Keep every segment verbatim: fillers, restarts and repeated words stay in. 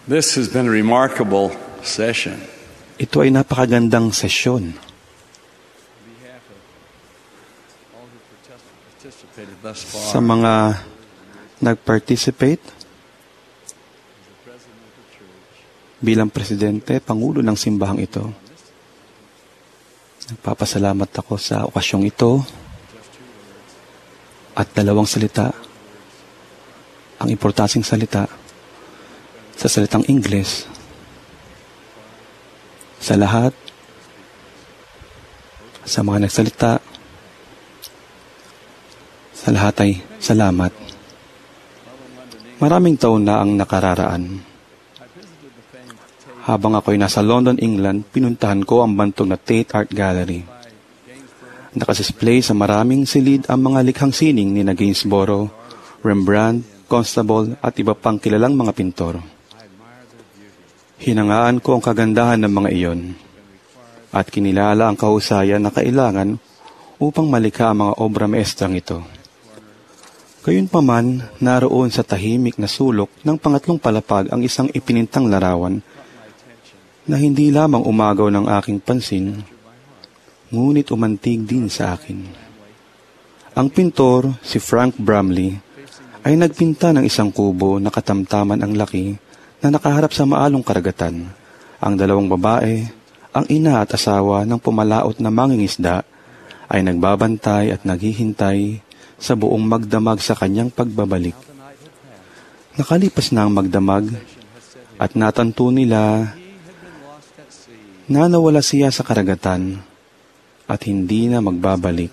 This has been a remarkable session. Ito ay napakagandang sesyon. Sa mga nag-participate bilang presidente, pangulo ng simbahang ito, nagpapasalamat ako sa okasyong ito at dalawang salita, ang importanteng salita, sa salitang Ingles, sa lahat, sa mga nagsalita, sa lahat ay salamat. Maraming taon na ang nakararaan. Habang ako'y nasa London, England, pinuntahan ko ang bantog na Tate Art Gallery. Nakadisplay sa maraming silid ang mga likhang sining ni na Gainsborough, Rembrandt, Constable at iba pang kilalang mga pintor. Hinangaan ko ang kagandahan ng mga iyon at kinilala ang kahusayan na kailangan upang malikha ang mga obra maestrang ito. Gayunpaman, naroon sa tahimik na sulok ng pangatlong palapag ang isang ipinintang larawan na hindi lamang umagaw ng aking pansin, ngunit umantig din sa akin. Ang pintor, si Frank Bramley, ay nagpinta ng isang kubo na katamtaman ang laki na nakaharap sa maalong karagatan. Ang dalawang babae, ang ina at asawa ng pumalaot na mangingisda, ay nagbabantay at naghihintay sa buong magdamag sa kanyang pagbabalik. Nakalipas na ang magdamag at natanto nila na nawala siya sa karagatan at hindi na magbabalik.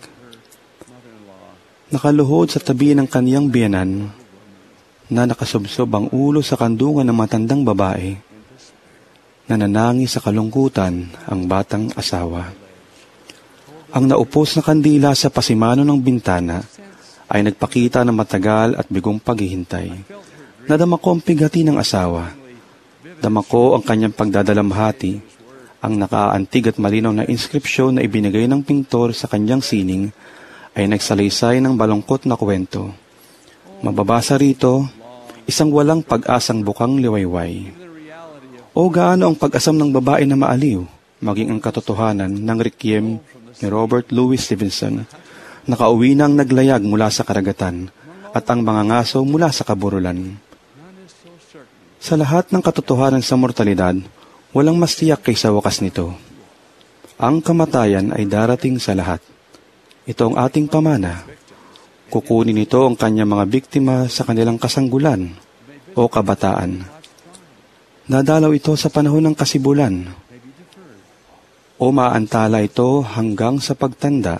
Nakaluhod sa tabi ng kaniyang biyenan na nakasubsob ang ulo sa kandungan ng matandang babae, nananangis sa kalungkutan ang batang asawa. Ang naupos na kandila sa pasimano ng bintana ay nagpakita ng matagal at bigong paghihintay. Nadama ko ang pighati ng asawa. Dama ko ang kanyang pagdadalamhati, ang nakaantig at malinaw na inskripsyon na ibinigay ng pintor sa kanyang sining ay nagsalaysay ng balungkot na kwento. Mababasa rito, isang walang pag-asang bukang liwayway. O gaano ang pag-asam ng babae na maaliw, maging ang katotohanan ng requiem ni Robert Louis Stevenson, nakauwi nang naglayag mula sa karagatan at ang mga ngaso mula sa kaburulan. Sa lahat ng katotohanan sa mortalidad, walang mas tiyak kaysa wakas nito. Ang kamatayan ay darating sa lahat. Ito ang ating pamana. Kukunin ito ang kanyang mga biktima sa kanilang kasanggulan o kabataan. Nadalaw ito sa panahon ng kasibulan o maantala ito hanggang sa pagtanda.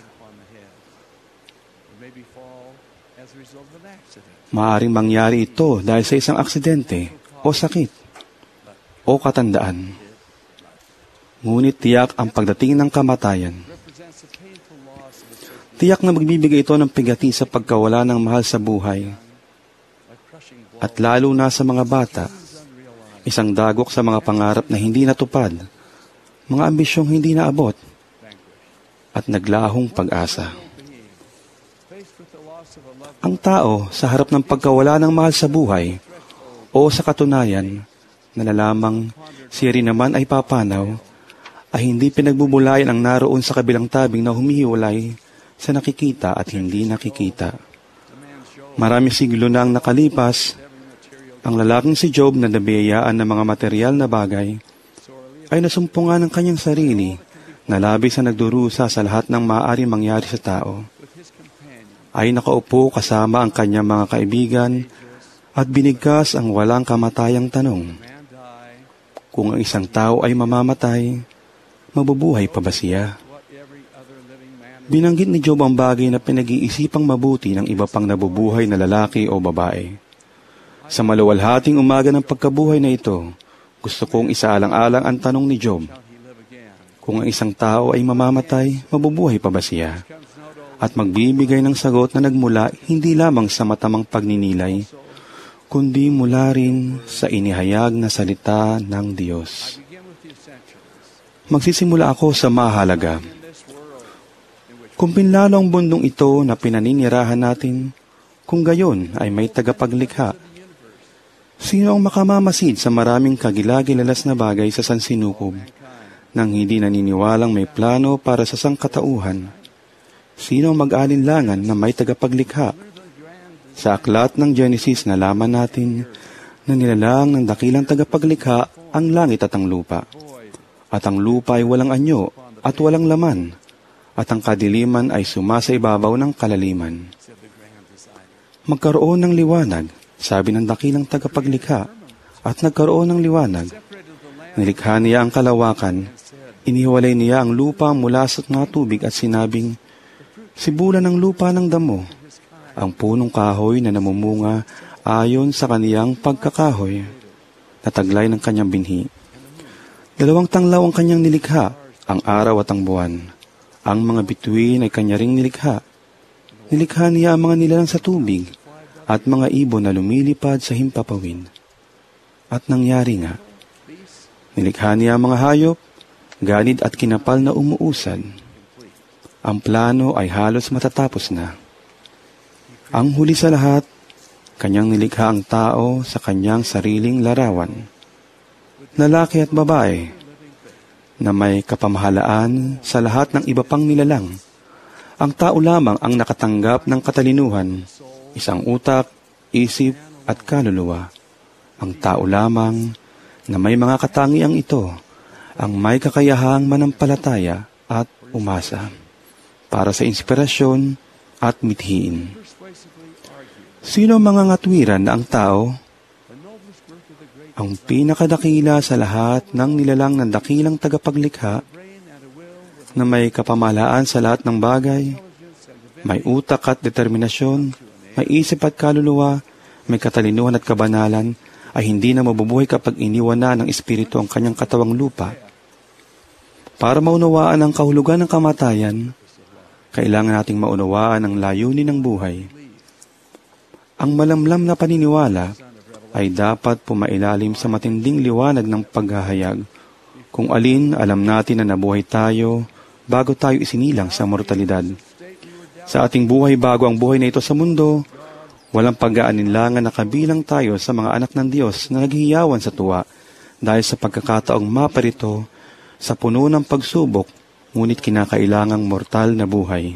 Maaring mangyari ito dahil sa isang aksidente o sakit o katandaan. Ngunit tiyak ang pagdating ng kamatayan. Tiyak na magbibigay ito ng pigati sa pagkawala ng mahal sa buhay. At lalo na sa mga bata, isang dagok sa mga pangarap na hindi natupad, mga ambisyong hindi naabot, at naglahong pag-asa. Ang tao sa harap ng pagkawala ng mahal sa buhay o sa katunayan na nalamang siya rin naman ay papanaw, ay hindi pinagbubulayan ang naroon sa kabilang tabing na humihiwalay sa nakikita at hindi nakikita. Marami siglo na ang nakalipas, ang lalaking si Job na nabiyayaan ng mga material na bagay ay nasumpungan ng kanyang sarili na labis na nagdurusa sa lahat ng maaaring mangyari sa tao. Ay nakaupo kasama ang kanyang mga kaibigan at binigkas ang walang kamatayang tanong. Kung ang isang tao ay mamamatay, mabubuhay pa ba siya? Binanggit ni Job ang bagay na pinag-iisipang mabuti ng iba pang nabubuhay na lalaki o babae. Sa maluwalhating umaga ng pagkabuhay na ito, gusto kong isaalang-alang ang tanong ni Job. Kung ang isang tao ay mamamatay, mabubuhay pa ba siya? At magbibigay ng sagot na nagmula hindi lamang sa matamang pagninilay, kundi mula rin sa inihayag na salita ng Diyos. Magsisimula ako sa mahalaga. Kung pinlalo ang bundong ito na pinaninirahan natin, kung gayon ay may tagapaglikha, Sino ang makamamasid sa maraming kagilagilalas na bagay sa sansinukob nang hindi naniniwalang may plano para sa sangkatauhan? Sino ang mag-alinlangan na may tagapaglikha? Sa aklat ng Genesis nalaman natin na nilalang ng dakilang tagapaglikha ang langit at ang lupa. At ang lupa ay walang anyo at walang laman, at ang kadiliman ay sumasa ibabaw ng kalaliman. Magkaroon ng liwanag, sabi ng dakilang tagapaglikha, at nagkaroon ng liwanag. Nilikha niya ang kalawakan, inihiwalay niya ang lupa mula sa mga tubig at sinabing, sibulan ng lupa ng damo, ang punong kahoy na namumunga ayon sa kaniyang pagkakahoy, nataglay ng kanyang binhi. Dalawang tanglaw ang kanyang nilikha, ang araw at ang buwan. Ang mga bituin ay kanya ring nilikha. Nilikha niya ang mga nilalang sa tubig at mga ibon na lumilipad sa himpapawid. At nangyari nga, nilikha niya ang mga hayop, ganid at kinapal na umuusad. Ang plano ay halos matatapos na. Ang huli sa lahat, kanyang nilikha ang tao sa kanyang sariling larawan. Lalaki at babae, na may kapamahalaan sa lahat ng iba pang nilalang. Ang tao lamang ang nakatanggap ng katalinuhan, isang utak, isip at kaluluwa. Ang tao lamang na may mga katangiang ito, ang may kakayahang manampalataya at umasa para sa inspirasyon at mithiin. Sino mga ngatwiran na ang tao? Ang pinakadakila sa lahat ng nilalang ng dakilang tagapaglikha na may kapamahalaan sa lahat ng bagay, may utak at determinasyon, may isip at kaluluwa, may katalinuhan at kabanalan, ay hindi na mabubuhay kapag iniwan na ng Espiritu ang kanyang katawang lupa. Para maunawaan ang kahulugan ng kamatayan, kailangan nating maunawaan ang layunin ng buhay. Ang malamlam na paniniwala ay dapat pumailalim sa matinding liwanag ng paghahayag, kung alin alam natin na nabuhay tayo bago tayo isinilang sa mortalidad. Sa ating buhay bago ang buhay na ito sa mundo, walang pag-aalinlangan na kabilang tayo sa mga anak ng Diyos na naghihiyawan sa tuwa dahil sa pagkakataong maparito sa puno ng pagsubok, ngunit kinakailangang mortal na buhay.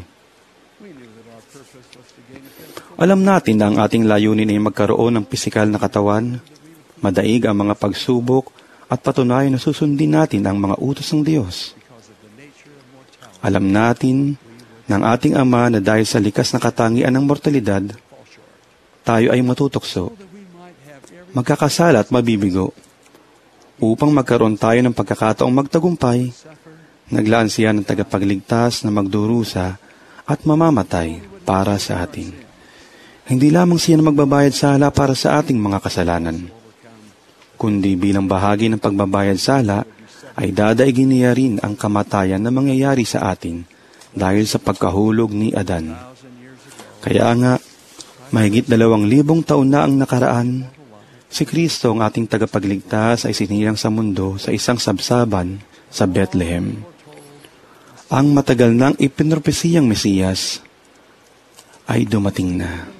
Alam natin na ang ating layunin ay magkaroon ng pisikal na katawan, madaig ang mga pagsubok, at patunayan na susundin natin ang mga utos ng Diyos. Alam natin ng ating Ama na dahil sa likas na katangian ng mortalidad, tayo ay matutokso, magkakasala at mabibigo. Upang magkaroon tayo ng pagkakataong magtagumpay, naglaan siya ng tagapagligtas na magdurusa at mamamatay para sa atin. Hindi lamang siya na magbabayad sala para sa ating mga kasalanan, kundi bilang bahagi ng pagbabayad sala, ay dadaigin niya rin ang kamatayan na mangyayari sa atin dahil sa pagkahulog ni Adan. Kaya nga, mahigit dalawang libong taon na ang nakaraan, si Kristo ang ating tagapagligtas ay sinilang sa mundo sa isang sabsaban sa Bethlehem. Ang matagal nang ipinropesiyang Mesiyas ay dumating na.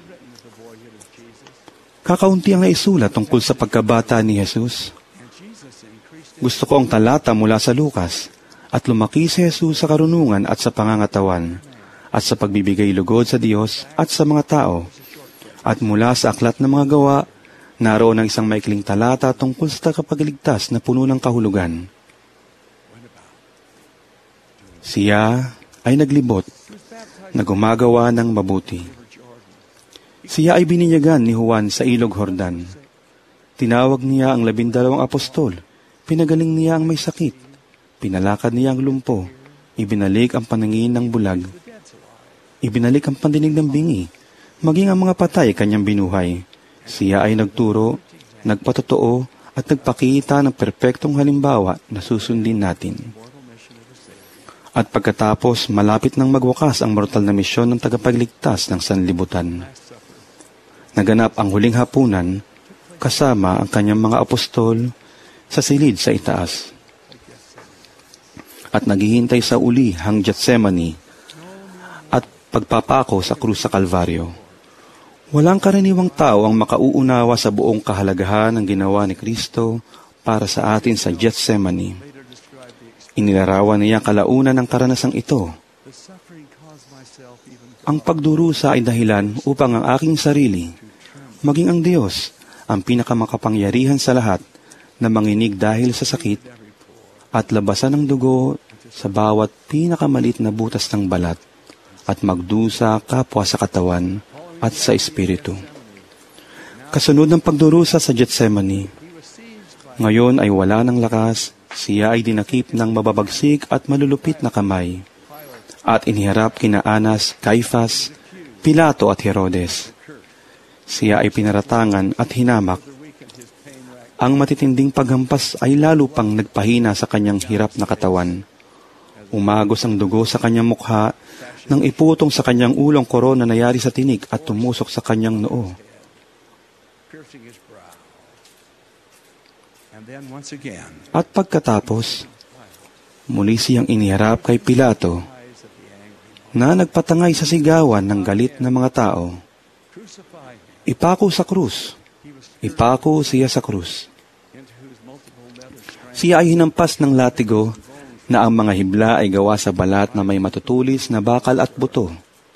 Kakaunti ang naisulat tungkol sa pagkabata ni Jesus. Gusto ko ang talata mula sa Lucas, at lumaki si Jesus sa karunungan at sa pangangatawan, at sa pagbibigay lugod sa Diyos at sa mga tao. At mula sa aklat ng mga gawa, naroon ang isang maikling talata tungkol sa tagapagligtas na puno ng kahulugan. Siya ay naglibot na gumagawa ng mabuti. Siya ay bininyagan ni Juan sa ilog Jordan. Tinawag niya ang labindalawang apostol. Pinagaling niya ang may sakit. Pinalakad niya ang lumpo. Ibinalik ang panangin ng bulag. Ibinalik ang pandinig ng bingi. Maging ang mga patay kanyang binuhay. Siya ay nagturo, nagpatotoo, at nagpakita ng perpektong halimbawa na susundin natin. At pagkatapos, malapit nang magwakas ang mortal na misyon ng tagapagligtas ng sanlibutan. Naganap ang huling hapunan, kasama ang kanyang mga apostol, sa silid sa itaas. At naghihintay sa ulihang Getsemani at pagpapako sa krus sa Kalbaryo. Walang karaniwang tao ang makauunawa sa buong kahalagahan ng ginawa ni Kristo para sa atin sa Gethsemane. Inilarawan niya kalaunan ng karanasang ito. Ang pagdurusa ay dahilan upang ang aking sarili, maging ang Diyos, ang pinakamakapangyarihan sa lahat, na manginig dahil sa sakit at labasan ng dugo sa bawat pinakamalit na butas ng balat at magdusa kapwa sa katawan at sa espiritu. Kasunod ng pagdurusa sa Gethsemane, ngayon ay wala ng lakas, siya ay dinakip ng mababagsik at malulupit na kamay at iniharap kina Anas, Caifas, Pilato at Herodes. Siya ay pinaratangan at hinamak. Ang matitinding paghampas ay lalo pang nagpahina sa kanyang hirap na katawan. Umagos ang dugo sa kanyang mukha nang iputong sa kanyang ulong korona na yari sa tinik at tumusok sa kanyang noo. At pagkatapos, muli siyang iniharap kay Pilato na nagpatangay sa sigawan ng galit ng mga tao. Ipako sa krus. Ipako siya sa krus. Siya ay hinampas ng latigo na ang mga hibla ay gawa sa balat na may matutulis na bakal at buto.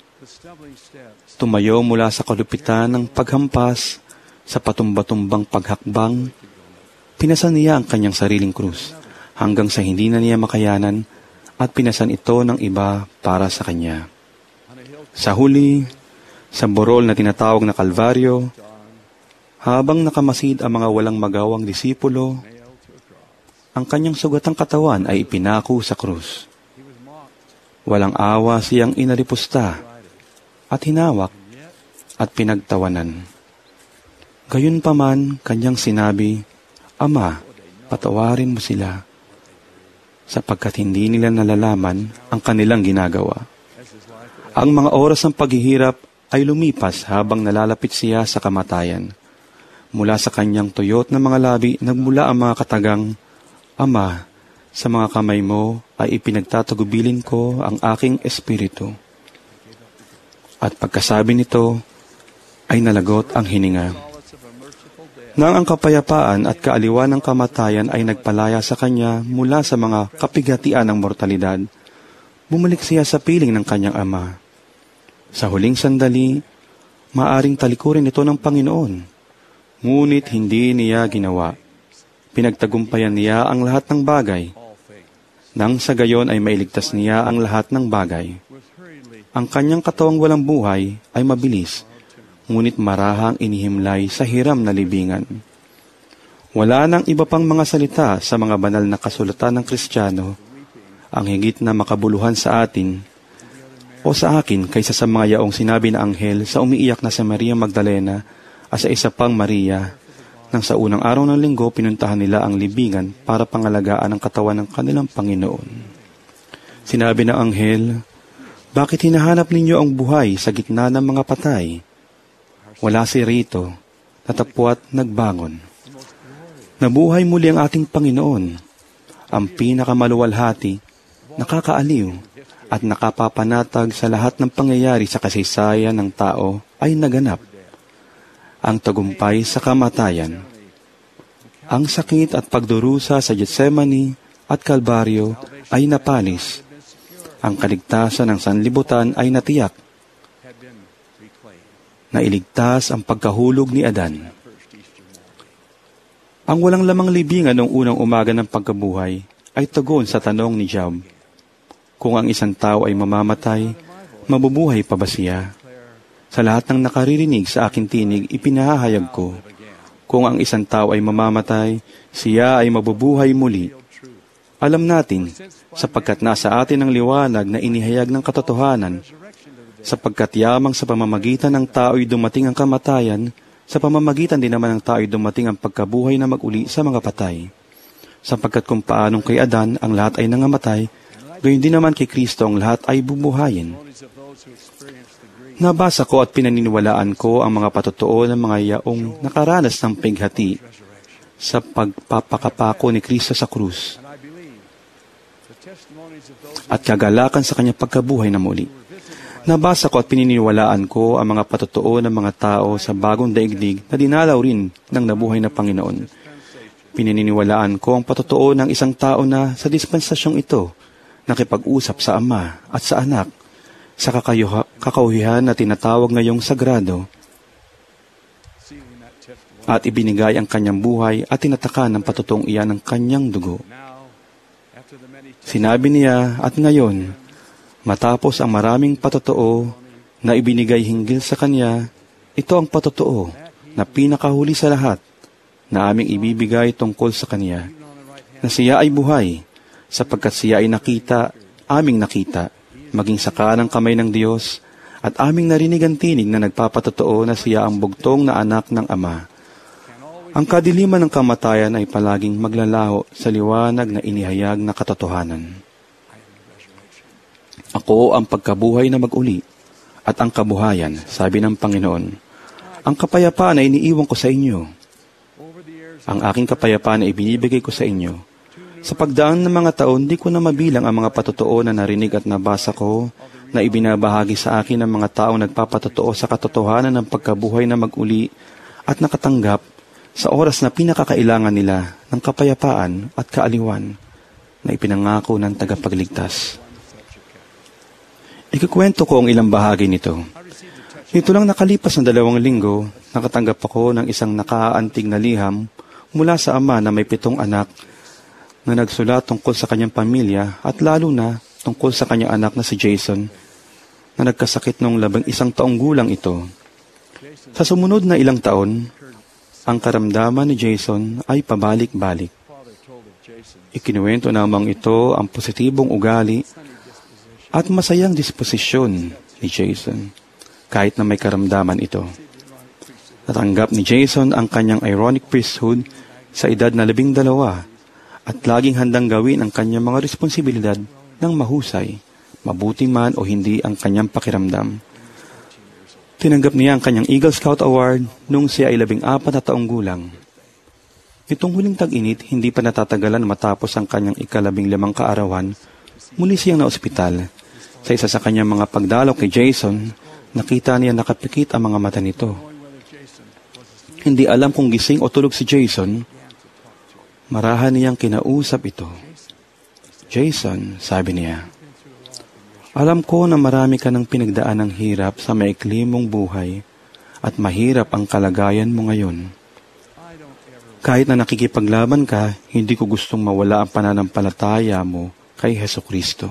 Tumayo mula sa kalupitan ng paghampas sa patumba-tumbang paghakbang, pinasan niya ang kanyang sariling krus hanggang sa hindi na niya makayanan at pinasan ito ng iba para sa kanya. Sa huli, sa burol na tinatawag na Kalbaryo, habang nakamasid ang mga walang magawang disipulo, ang kanyang sugatang katawan ay ipinako sa krus. Walang awa siyang inalipusta at hinawak at pinagtawanan. Gayunpaman, kanyang sinabi, Ama, patawarin mo sila, sapagkat hindi nila nalalaman ang kanilang ginagawa. Ang mga oras ng paghihirap ay lumipas habang nalalapit siya sa kamatayan. Mula sa kanyang tuyot na mga labi, nagmula ang mga katagang, Ama, sa mga kamay mo ay ipinagtatagubilin ko ang aking espiritu. At pagkasabi nito, ay nalagot ang hininga. Nang ang kapayapaan at kaaliwan ng kamatayan ay nagpalaya sa kanya mula sa mga kapigatian ng mortalidad, bumalik siya sa piling ng kanyang ama. Sa huling sandali, maaring talikurin ito ng Panginoon, ngunit hindi niya ginawa. Pinagtagumpayan niya ang lahat ng bagay, nang sa gayon ay mailigtas niya ang lahat ng bagay. Ang kanyang katawang walang buhay ay mabilis, ngunit marahang inihimlay sa hiram na libingan. Wala nang iba pang mga salita sa mga banal na kasulatan ng Kristiyano ang higit na makabuluhan sa atin o sa akin kaysa sa mga yaong sinabi na anghel sa umiiyak na si Maria Magdalena at sa isa pang Maria nang sa unang araw ng linggo pinuntahan nila ang libingan para pangalagaan ang katawan ng kanilang Panginoon. Sinabi ng anghel, Bakit hinahanap ninyo ang buhay sa gitna ng mga patay? Wala si rito, natapwat nagbangon. Nabuhay muli ang ating Panginoon, ang pinakamaluwalhati, nakakaaliw, at nakapapanatag sa lahat ng pangyayari sa kasaysayan ng tao ay naganap. Ang tagumpay sa kamatayan. Ang sakit at pagdurusa sa Gethsemane at Kalbaryo ay napanis. Ang kaligtasan ng sanlibutan ay natiyak. Nailigtas ang pagkahulog ni Adan. Ang walang lamang libingan noong unang umaga ng pagkabuhay ay tugon sa tanong ni Job. Kung ang isang tao ay mamamatay, mabubuhay pa ba siya? Sa lahat ng nakaririnig sa aking tinig, ipinahahayag ko. Kung ang isang tao ay mamamatay, siya ay mabubuhay muli. Alam natin, sapagkat nasa atin ang liwanag na inihayag ng katotohanan, sapagkat yamang sa pamamagitan ng tao'y dumating ang kamatayan, sa pamamagitan din naman ng tao'y dumating ang pagkabuhay na mag-uli sa mga patay. Sapagkat kung paanong kay Adan ang lahat ay nangamatay, gayon din naman kay Kristo ang lahat ay bubuhayin. Nabasa ko at pinaniniwalaan ko ang mga patotoo ng mga yaong nakaranas ng pighati sa pagpapakapako ni Kristo sa krus at kagalakan sa kanyang pagkabuhay na muli. Nabasa ko at pininiwalaan ko ang mga patotoo ng mga tao sa bagong daigdig na dinalaw rin ng nabuhay na Panginoon. Pininiwalaan ko ang patotoo ng isang tao na sa dispensasyong ito nakipag-usap sa Ama at sa Anak sa kakayuha, kakauhihan na tinatawag ngayong sagrado at ibinigay ang kanyang buhay at tinatakan ng patotoong iyan ng kanyang dugo. Sinabi niya at ngayon, matapos ang maraming patotoo na ibinigay hinggil sa Kanya, ito ang patotoo na pinakahuli sa lahat na aming ibibigay tungkol sa Kanya, na siya ay buhay, sapagkat siya ay nakita, aming nakita, maging sa kanang kamay ng Diyos, at aming narinig ang tinig na nagpapatotoo na siya ang bugtong na anak ng Ama. Ang kadiliman ng kamatayan ay palaging maglalaho sa liwanag na inihayag na katotohanan. Ako ang pagkabuhay na mag-uli at ang kabuhayan, sabi ng Panginoon. Ang kapayapaan ay iniiwan ko sa inyo. Ang aking kapayapaan ay ibinibigay ko sa inyo. Sa pagdaan ng mga taon, di ko na mabilang ang mga patotoo na narinig at nabasa ko na ibinabahagi sa akin ng mga taong nagpapatotoo sa katotohanan ng pagkabuhay na mag-uli at nakatanggap sa oras na pinakakailangan nila ng kapayapaan at kaaliwan na ipinangako ng tagapagligtas. Ikukwento ko ang ilang bahagi nito. Nito lang nakalipas ng dalawang linggo, nakatanggap ako ng isang nakaantig na liham mula sa ama na may pitong anak na nagsulat tungkol sa kanyang pamilya at lalo na tungkol sa kanyang anak na si Jason na nagkasakit noong labing isang taong gulang ito. Sa sumunod na ilang taon, ang karamdaman ni Jason ay pabalik-balik. Ikinuwento namang ito ang positibong ugali at masayang disposisyon ni Jason, kahit na may karamdaman ito. Natanggap ni Jason ang kanyang ironic priesthood sa edad na labing dalawa at laging handang gawin ang kanyang mga responsibilidad ng mahusay, mabuti man o hindi ang kanyang pakiramdam. Tinanggap niya ang kanyang Eagle Scout Award nung siya ay labing apat na taong gulang. Itong huling tag-init, hindi pa natatagalan matapos ang kanyang ikalabing limang kaarawan, muli siyang na-ospital. Sa isa sa kanyang mga pagdalaw kay Jason, nakita niya nakapikit ang mga mata nito. Hindi alam kung gising o tulog si Jason. Marahan niyang kinausap ito. Jason, sabi niya, alam ko na marami ka ng pinagdaan ng hirap sa maikli mong buhay at mahirap ang kalagayan mo ngayon. Kahit na nakikipaglaban ka, hindi ko gustong mawala ang pananampalataya mo kay Hesukristo.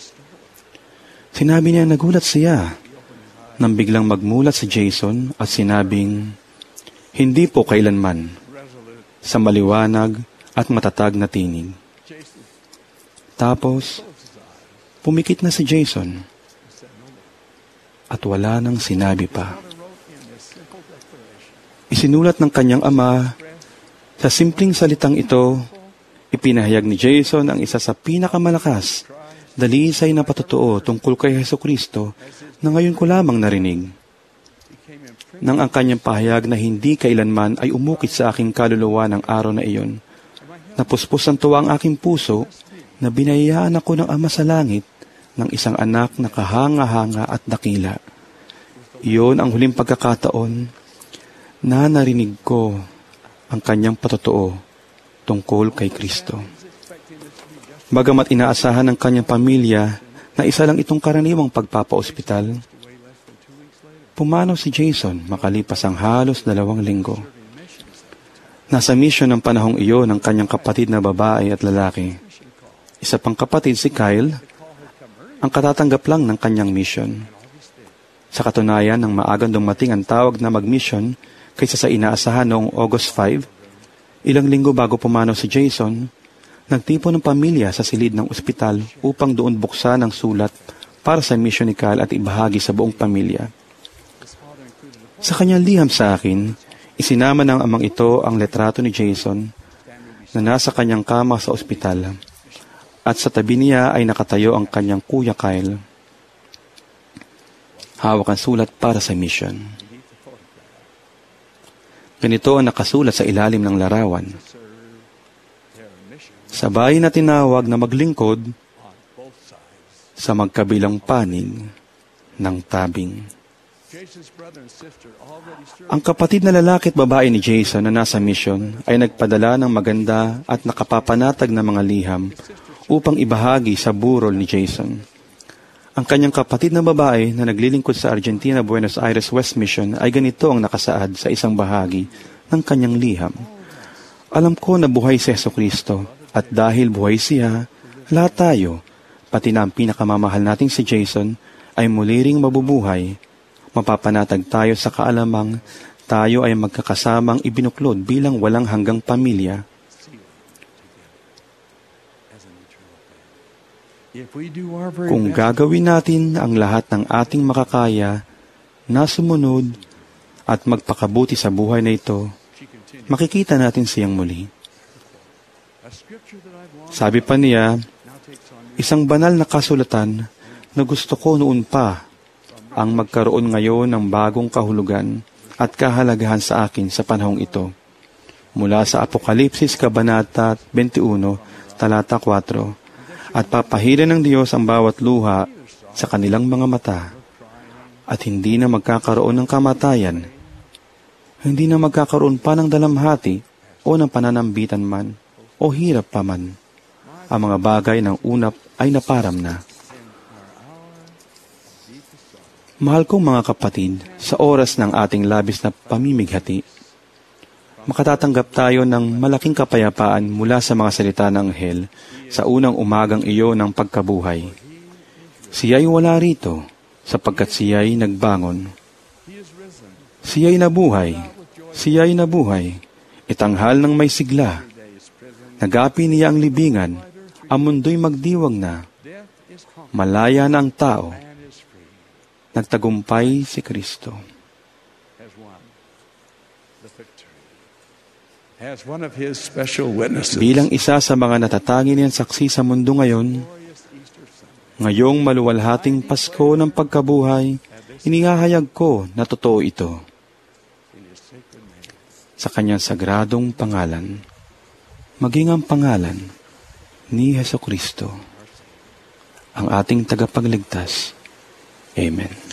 Sinabi niya nagulat siya nang biglang magmulat si Jason at sinabing, hindi po kailanman, sa maliwanag at matatag na tinig. Tapos, pumikit na si Jason at wala nang sinabi pa. Isinulat ng kanyang ama, sa simpleng salitang ito, ipinahayag ni Jason ang isa sa pinakamalakas dalisay na patotoo tungkol kay Hesukristo na ngayon ko lamang narinig. Nang ang kanyang pahayag na hindi kailanman ay umukit sa aking kaluluwa ng araw na iyon, napuspos ang tuwa ang aking puso na binayaan ako ng Ama sa langit ng isang anak na kahanga-hanga at dakila. Iyon ang huling pagkakataon na narinig ko ang kanyang patotoo tungkol kay Kristo. Bagamat inaasahan ng kanyang pamilya na isa lang itong karaniwang pagpapa-ospital, pumanaw si Jason makalipas ang halos dalawang linggo. Nasa mission ng panahong iyon ng kanyang kapatid na babae at lalaki. Isa pang kapatid si Kyle, ang katatanggap lang ng kanyang mission. Sa katunayan, nang maagang dumating ang tawag na mag-mission kaysa sa inaasahan noong August fifth, ilang linggo bago pumanaw si Jason, nagtipon ng pamilya sa silid ng ospital upang doon buksan ang sulat para sa mission ni Kyle at ibahagi sa buong pamilya. Sa kanyang liham sa akin, isinama ng amang ito ang letrato ni Jason na nasa kanyang kama sa ospital at sa tabi niya ay nakatayo ang kanyang kuya Kyle. Hawak ang sulat para sa mission. Ganito ang nakasulat sa ilalim ng larawan. Sabay na tinawag na maglingkod sa magkabilang panig ng tabing. Ang kapatid na lalaki at babae ni Jason na nasa mission ay nagpadala ng maganda at nakapapanatag na mga liham upang ibahagi sa burol ni Jason. Ang kanyang kapatid na babae na naglilingkod sa Argentina, Buenos Aires West Mission ay ganito ang nakasaad sa isang bahagi ng kanyang liham. Alam ko na buhay si Jesucristo at dahil buhay siya, lahat tayo, pati na ang pinakamamahal nating si Jason, ay muli ring mabubuhay. Mapapanatag tayo sa kaalamang tayo ay magkakasamang ibinuklod bilang walang hanggang pamilya. Kung gagawin natin ang lahat ng ating makakaya na sumunod at magpakabuti sa buhay na ito, makikita natin siyang muli. Sabi pa niya, isang banal na kasulatan na gusto ko noon pa ang magkaroon ngayon ng bagong kahulugan at kahalagahan sa akin sa panahong ito. Mula sa Apokalipsis, Kabanata twenty-one, Talata four, at papahiran ng Diyos ang bawat luha sa kanilang mga mata, at hindi na magkakaroon ng kamatayan, hindi na magkakaroon pa ng dalamhati o ng pananambitan man o hirap pa man. Ang mga bagay ng unap ay naparam na. Mahal kong mga kapatid, sa oras ng ating labis na pamimighati, makatatanggap tayo ng malaking kapayapaan mula sa mga salita ng anghel sa unang umagang iyo ng pagkabuhay. Siya'y wala rito, sapagkat siya'y nagbangon. Siya'y nabuhay, siya'y nabuhay, itanghal ng may sigla. Nagapi niya ang libingan, ang mundo'y magdiwang na. Malaya na ang tao. Nagtagumpay si Kristo. Bilang isa sa mga natatangin niyang saksi sa mundo ngayon, ngayong maluwalhating Pasko ng pagkabuhay, inihahayag ko na totoo ito. Sa kanyang sagradong pangalan, maging ang pangalan ni Jesucristo, ang ating tagapagligtas. Amen.